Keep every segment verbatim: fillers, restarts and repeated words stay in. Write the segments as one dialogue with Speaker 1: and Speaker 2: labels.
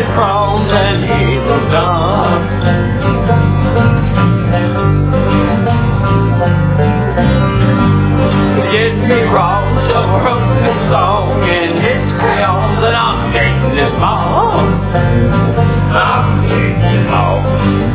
Speaker 1: me prawns and evil done. Get me prawns, so wrote this song, and it's crayons, and I'm getting this ball. I'm getting this ball.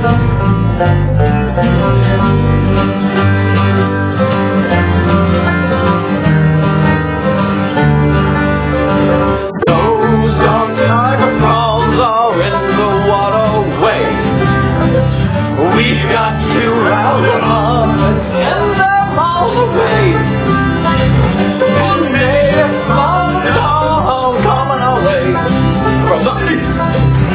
Speaker 1: We've got to round them up and send them all away. One day, it's long coming our way from the east.